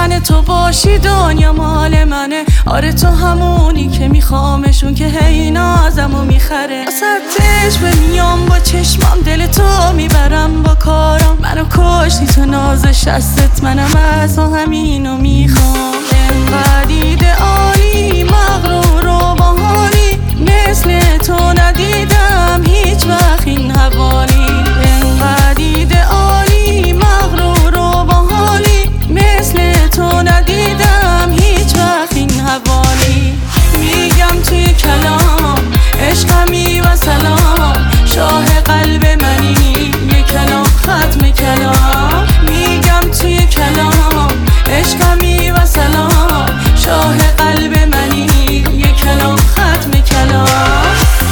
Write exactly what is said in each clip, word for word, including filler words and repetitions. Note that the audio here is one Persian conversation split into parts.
تن تو باشی دنیا مال منه. آره تو همونی که میخوامشون که هی نازمو میخره. وسطش به میام با چشمام دل تو میبرم با کارم. منو کشتی تو ناز شستت منم از همینو میخوام. انقدر ایدئالی مغرور و باحالی مثل تو ندیدم هیچ وقت این حوالی. انقدر ایدئالی مغرور و باحالی مثل تو ندیدم هیچ وقت این حوالی. میگم توی کلام عشقمی و سلام شاه قلب منی یه کلام ختم کلام. میگم توی کلام عشقمی و سلام شاه قلب منی یه کلام ختم کلام.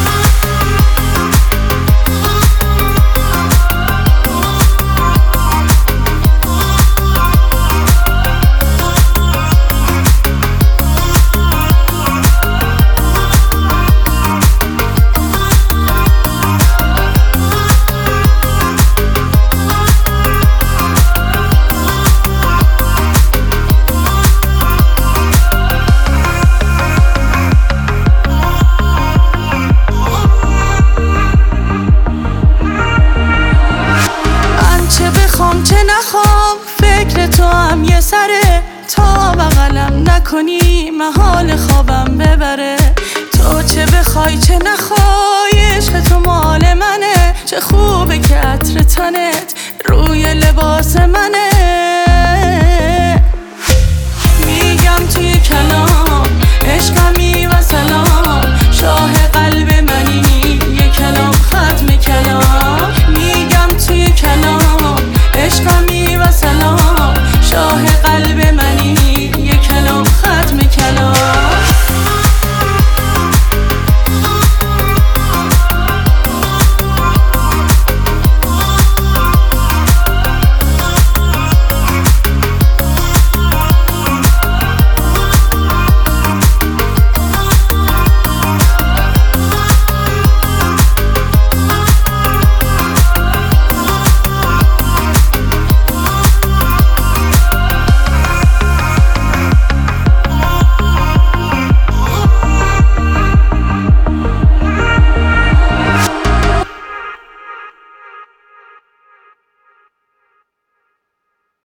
چه نخوام فکر تو هم یه سره تا بغلم نکنی محال خوابم ببره. تو چه بخوای چه نخوای عشق تو مال منه. چه خوبه که عطر تنت روی لباس منه.